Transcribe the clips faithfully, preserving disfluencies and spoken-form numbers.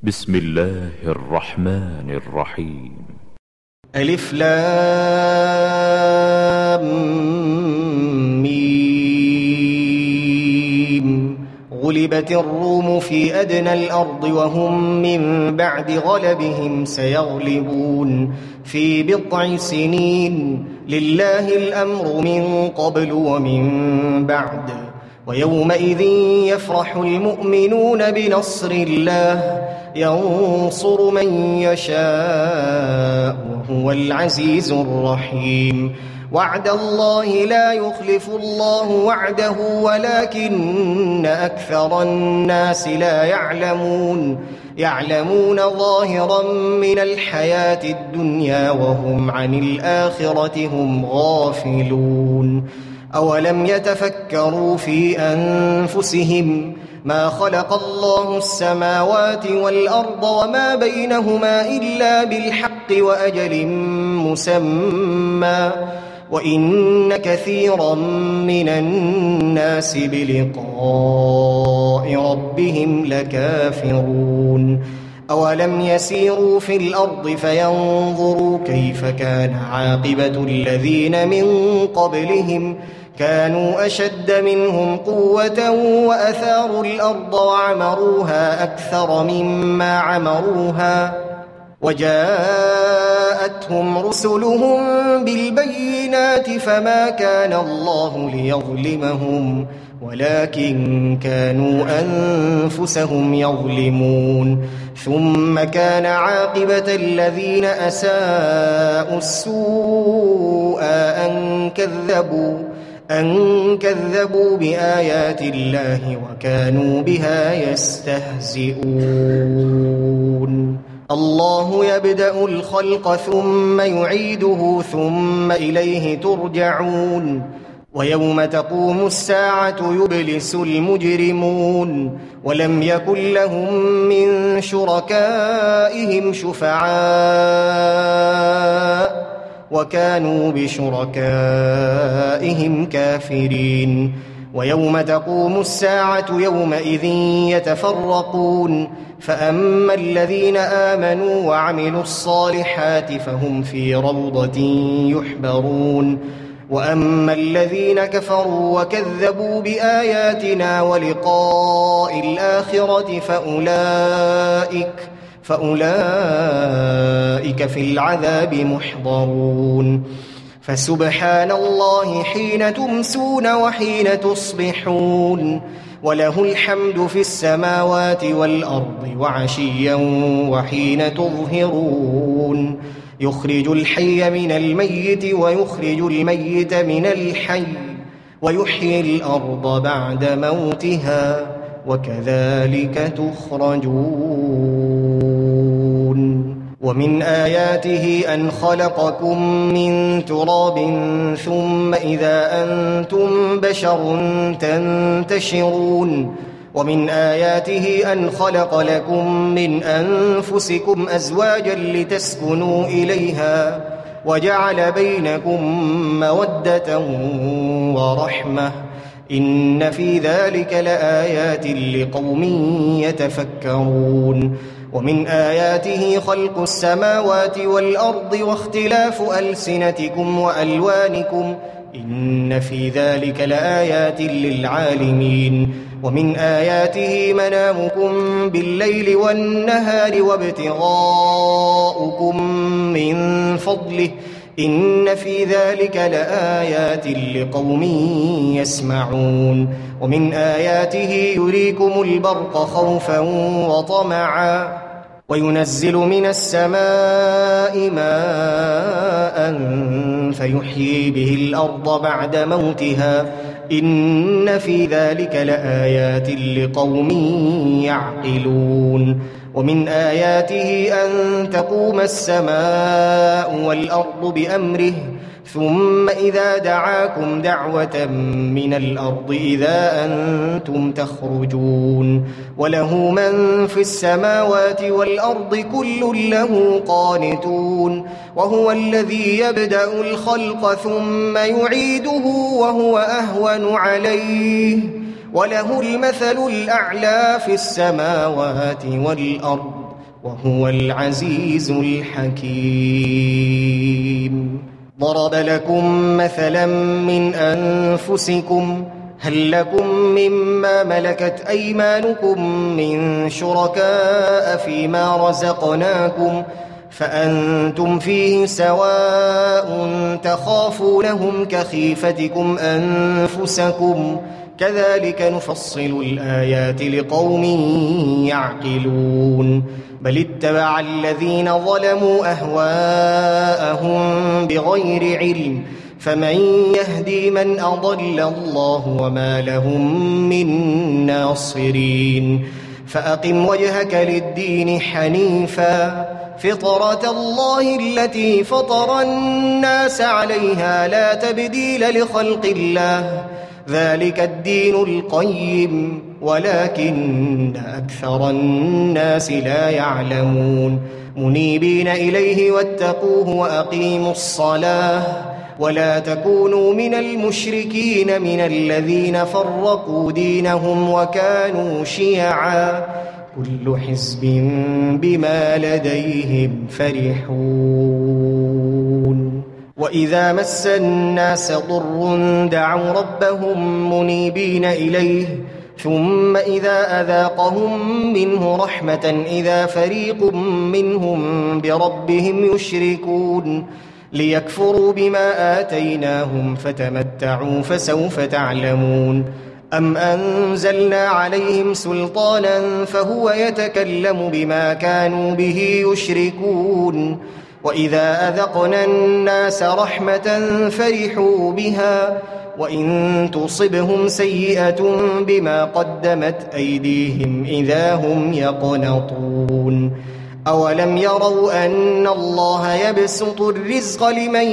بسم الله الرحمن الرحيم. ألف لام ميم. غلبت الروم في أدنى الأرض وهم من بعد غلبهم سيغلبون في بضع سنين. لله الأمر من قبل ومن بعد. ويومئذ يفرح المؤمنون بنصر الله ينصر من يشاء وهو العزيز الرحيم. وعد الله لا يخلف الله وعده ولكن أكثر الناس لا يعلمون يعلمون ظاهرا من الحياة الدنيا وهم عن الآخرة هم غافلون. أولم يتفكروا في أنفسهم ما خلق الله السماوات والأرض وما بينهما إلا بالحق وأجل مسمى وإن كثيرا من الناس بلقاء ربهم لكافرون. أولم يسيروا في الأرض فينظروا كيف كان عاقبة الذين من قبلهم كانوا أشد منهم قوة وأثاروا الأرض وعمروها أكثر مما عمروها وجاءتهم رسلهم بالبينات فما كان الله ليظلمهم ولكن كانوا أنفسهم يظلمون. ثم كان عاقبة الذين أساءوا السوء أن كذبوا أن كذبوا بآيات الله وكانوا بها يستهزئون. الله يبدأ الخلق ثم يعيده ثم إليه ترجعون. ويوم تقوم الساعة يبلس المجرمون ولم يكن لهم من شركائهم شفعاء وكانوا بشركائهم كافرين. ويوم تقوم الساعة يومئذ يتفرقون فأما الذين آمنوا وعملوا الصالحات فهم في روضة يحبرون وأما الذين كفروا وكذبوا بآياتنا ولقاء الآخرة فأولئك فأولئك في العذاب محضرون. فسبحان الله حين تمسون وحين تصبحون وله الحمد في السماوات والأرض وعشيا وحين تظهرون. يخرج الحي من الميت ويخرج الميت من الحي ويحيي الأرض بعد موتها وكذلك تخرجون. ومن آياته أن خلقكم من تراب ثم إذا أنتم بشر تنتشرون. ومن آياته أن خلق لكم من أنفسكم أزواجا لتسكنوا إليها وجعل بينكم مودة ورحمة إن في ذلك لآيات لقوم يتفكرون. ومن آياته خلق السماوات والأرض واختلاف ألسنتكم وألوانكم إن في ذلك لآيات للعالمين. ومن آياته منامكم بالليل والنهار وابتغاؤكم من فضله إن في ذلك لآيات لقوم يسمعون. ومن آياته يريكم البرق خوفا وطمعا وينزل من السماء ماء فيحيي به الأرض بعد موتها إن في ذلك لآيات لقوم يعقلون. ومن آياته أن تقوم السماء والأرض بأمره ثم إذا دعاكم دعوة من الأرض إذا أنتم تخرجون. وله من في السماوات والأرض كل له قانتون. وهو الذي يبدأ الخلق ثم يعيده وهو أهون عليه وله المثل الأعلى في السماوات والأرض وهو العزيز الحكيم. ضرب لكم مثلا من أنفسكم هل لكم مما ملكت أيمانكم من شركاء فيما رزقناكم فأنتم فيه سواء تخافونهم كخيفتكم أنفسكم كذلك نفصل الآيات لقوم يعقلون. بل اتبع الذين ظلموا أهواءهم بغير علم فمن يهدي من أضل الله وما لهم من ناصرين. فأقم وجهك للدين حنيفا فطرة الله التي فطر الناس عليها لا تبديل لخلق الله ذلك الدين القيم ولكن أكثر الناس لا يعلمون. منيبين إليه واتقوه وأقيموا الصلاة ولا تكونوا من المشركين من الذين فرقوا دينهم وكانوا شيعا كل حزب بما لديهم فرحون. وإذا مس الناس ضر دعوا ربهم منيبين إليه ثم إذا أذاقهم منه رحمة إذا فريق منهم بربهم يشركون ليكفروا بما آتيناهم فتمتعوا فسوف تعلمون. أم أنزلنا عليهم سلطانا فهو يتكلم بما كانوا به يشركون. وإذا أذقنا الناس رحمة فرحوا بها وإن تصبهم سيئة بما قدمت أيديهم إذا هم يقنطون. أولم يروا أن الله يبسط الرزق لمن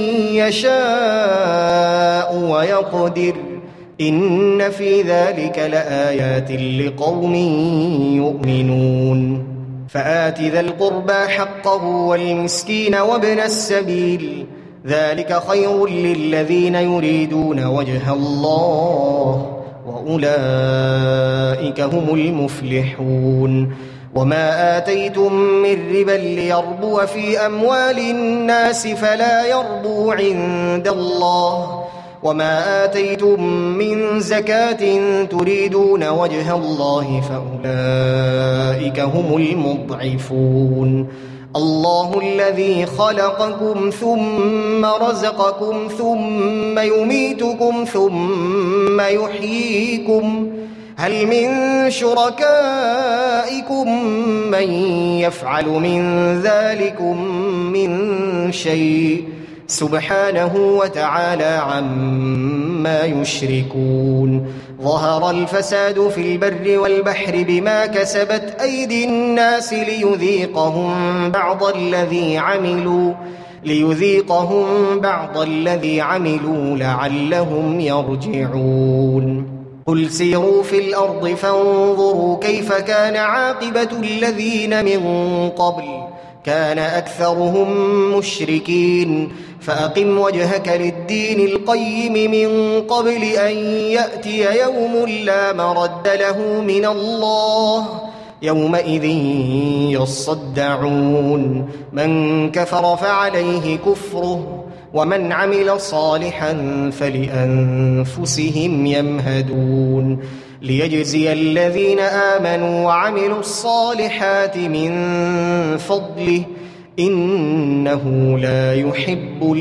يشاء ويقدر إن في ذلك لآيات لقوم يؤمنون. فآت ذا القربى حقه والمسكين وابن السبيل ذلك خير للذين يريدون وجه الله وأولئك هم المفلحون. وما آتيتم من ربا ليربو في أموال الناس فلا يربو عند الله وما آتيتم من زكاة تريدون وجه الله فأولئك هم المضعفون. الله الذي خلقكم ثم رزقكم ثم يميتكم ثم يحييكم هل من شركائكم من يفعل من ذلكم من شيء سبحانه وتعالى عما يشركون. ظهر الفساد في البر والبحر بما كسبت أيدي الناس ليذيقهم بعض الذي عملوا ليذيقهم بعض الذي عملوا لعلهم يرجعون. قل سيروا في الأرض فانظروا كيف كان عاقبة الذين من قبل كان أكثرهم مشركين. فأقم وجهك للدين القيم من قبل أن يأتي يوم لا مرد له من الله يومئذ يصدعون. من كفر فعليه كفره ومن عمل صالحا فلأنفسهم يمهدون. ليجزي الذين آمنوا وعملوا الصالحات من فضله إنه لا يحب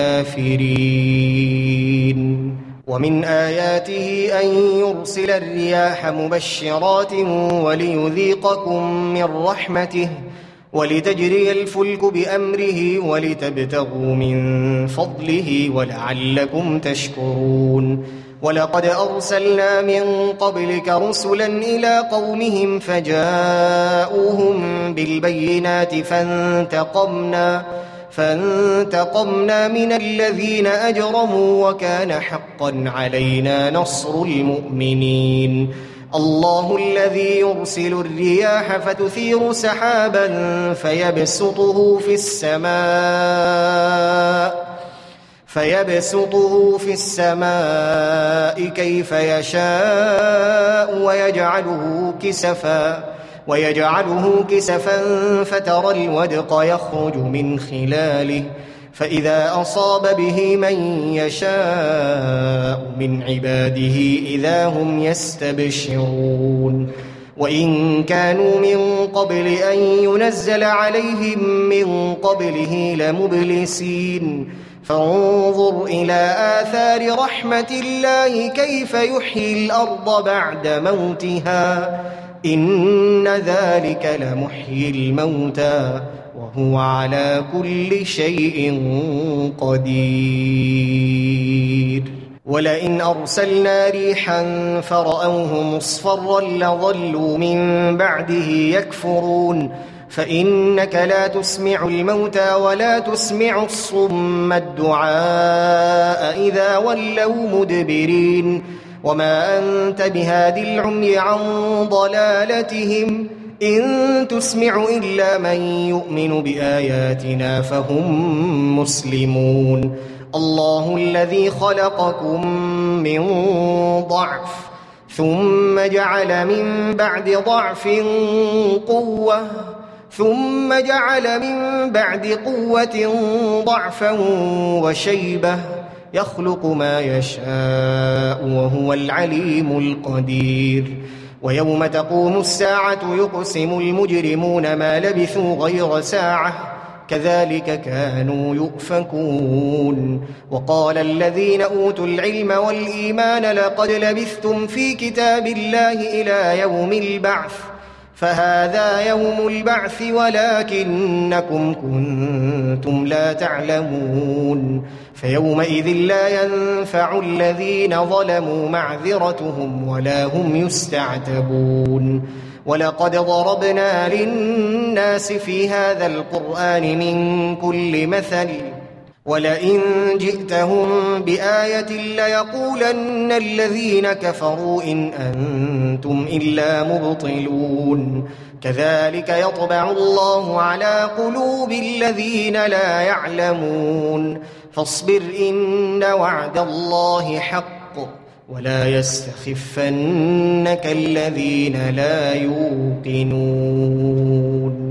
الكافرين. ومن آياته أن يرسل الرياح مبشرات وليذيقكم من رحمته ولتجري الفلك بأمره ولتبتغوا من فضله ولعلكم تشكرون. ولقد أرسلنا من قبلك رسلا إلى قومهم فجاءوهم بالبينات فانتقمنا فانتقمنا من الذين أجرموا وكان حقا علينا نصر المؤمنين. الله الذي يرسل الرياح فتثير سحابا فيبسطه في السماء فيبسطه في السماء كيف يشاء ويجعله كسفا ويجعله كسفا فترى الودق يخرج من خلاله فإذا أصاب به من يشاء من عباده إذا هم يستبشرون وإن كانوا من قبل أن ينزل عليهم من قبله لمبلسين فانظر إلى آثار رحمة الله كيف يحيي الأرض بعد موتها إن ذلك لمحيي الموتى وهو على كل شيء قدير ولئن أرسلنا ريحا فرأوه مصفرا لظلوا من بعده يكفرون فإنك لا تسمع الموتى ولا تسمع الصم الدعاء إذا ولوا مدبرين وما أنت بهاد العمي عن ضلالتهم إن تسمع إلا من يؤمن بآياتنا فهم مسلمون الله الذي خلقكم من ضعف ثم جعل من بعد ضعف قوة ثم جعل من بعد قوة ضعفا وشيبة يخلق ما يشاء وهو العليم القدير ويوم تقوم الساعة يقسم المجرمون ما لبثوا غير ساعة كذلك كانوا يؤفكون وقال الذين أوتوا العلم والإيمان لقد لبثتم في كتاب الله إلى يوم البعث فهذا يوم البعث ولكنكم كنتم لا تعلمون فيومئذ لا ينفع الذين ظلموا معذرتهم ولا هم يستعتبون ولقد ضربنا للناس في هذا القرآن من كل مثل ولئن جئتهم بآية ليقولن الذين كفروا إن أنتم إلا مبطلون كذلك يطبع الله على قلوب الذين لا يعلمون فاصبر إن وعد الله حق ولا يستخفنك الذين لا يوقنون